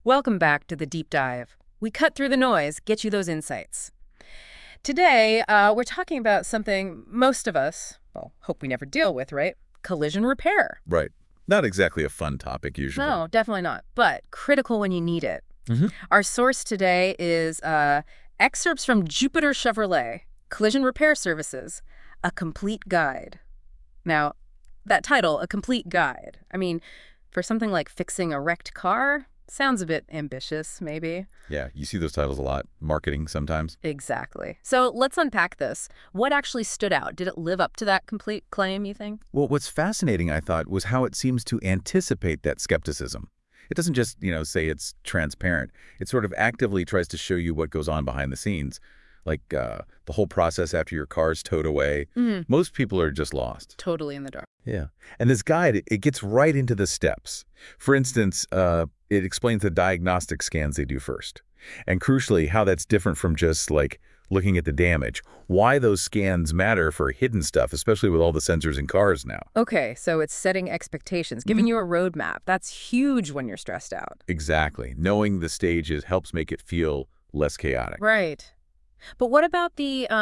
Welcome back to the deep dive. We cut through the noise, get you those insights. Today, we're talking about something most of us, well, hope we never deal with, right? Collision repair. Right. Not exactly a fun topic usually. No, definitely not, but critical when you need it. hmm Our source today is excerpts from Jupiter Chevrolet, Collision Repair Services, A Complete Guide. Now, that title, A Complete Guide, I mean, for something like fixing a wrecked car, sounds a bit ambitious, maybe. Yeah, you see those titles a lot. Marketing sometimes. Exactly. So let's unpack this. What actually stood out? Did it live up to that complete claim, you think? Well, what's fascinating, I thought, was how it seems to anticipate that skepticism. It doesn't just, say it's transparent. It sort of actively tries to show you what goes on behind the scenes, like the whole process after your car's towed away. Most people are just lost. Totally in the dark. Yeah. And this guide, it gets right into the steps. For instance, it explains the diagnostic scans they do first. And crucially, how that's different from just like looking at the damage. Why those scans matter for hidden stuff, especially with all the sensors in cars now. Okay, so it's setting expectations, giving you a roadmap. That's huge when you're stressed out. Exactly. Knowing the stages helps make it feel less chaotic. Right. But what about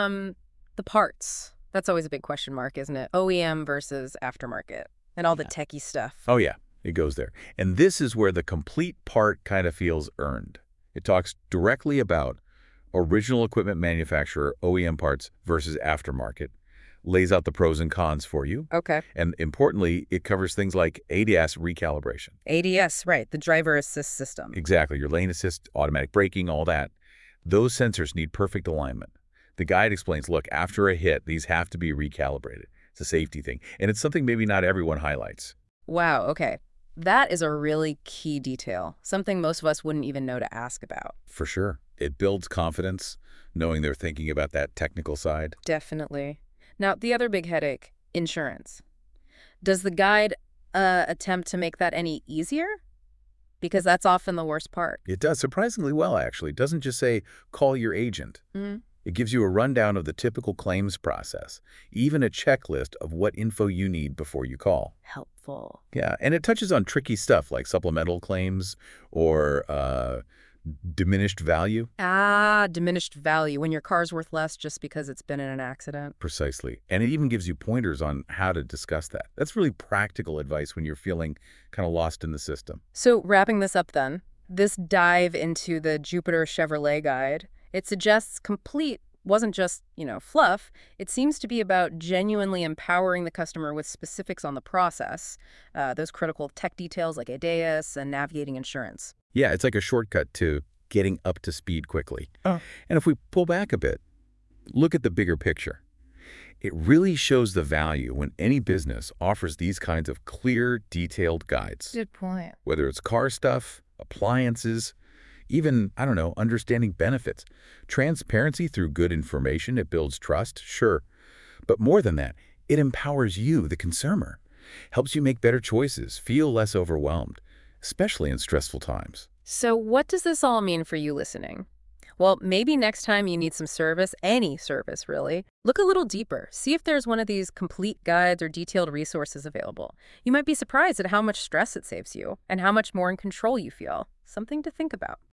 the parts? That's always a big question mark, isn't it? OEM versus aftermarket and all the techie stuff. Oh, yeah. It goes there. And this is where the complete part kind of feels earned. It talks directly about original equipment manufacturer, OEM parts, versus aftermarket, lays out the pros and cons for you, Okay. and importantly, it covers things like ADAS recalibration. ADS, right, the driver assist system. Exactly, your lane assist, automatic braking, all that. Those sensors need perfect alignment. The guide explains, look, after a hit, these have to be recalibrated. It's a safety thing, and it's something maybe not everyone highlights. Wow, okay. That is a really key detail, something most of us wouldn't even know to ask about. For sure. It builds confidence, knowing they're thinking about that technical side. Definitely. Now, the other big headache, insurance. Does the guide attempt to make that any easier? Because that's often the worst part. It does surprisingly well, actually. It doesn't just say, call your agent. Mm, It gives you a rundown of the typical claims process, even a checklist of what info you need before you call. helpful. Yeah, and it touches on tricky stuff like supplemental claims or diminished value. Diminished value, when your car's worth less just because it's been in an accident. Precisely. And it even gives you pointers on how to discuss that. That's really practical advice when you're feeling kind of lost in the system. So wrapping this up then, this dive into the Jupiter Chevrolet guide, it suggests complete wasn't just, fluff. It seems to be about genuinely empowering the customer with specifics on the process, those critical tech details like ADAS and navigating insurance. Yeah, it's like a shortcut to getting up to speed quickly. And if we pull back a bit, look at the bigger picture. It really shows the value when any business offers these kinds of clear, detailed guides. Good point. Whether it's car stuff, appliances, even, I don't know, understanding benefits. Transparency through good information, it builds trust, sure. But more than that, it empowers you, the consumer. Helps you make better choices, feel less overwhelmed, especially in stressful times. So what does this all mean for you listening? Well, maybe next time you need some service, any service really, look a little deeper. See if there's one of these complete guides or detailed resources available. You might be surprised at how much stress it saves you and how much more in control you feel. Something to think about.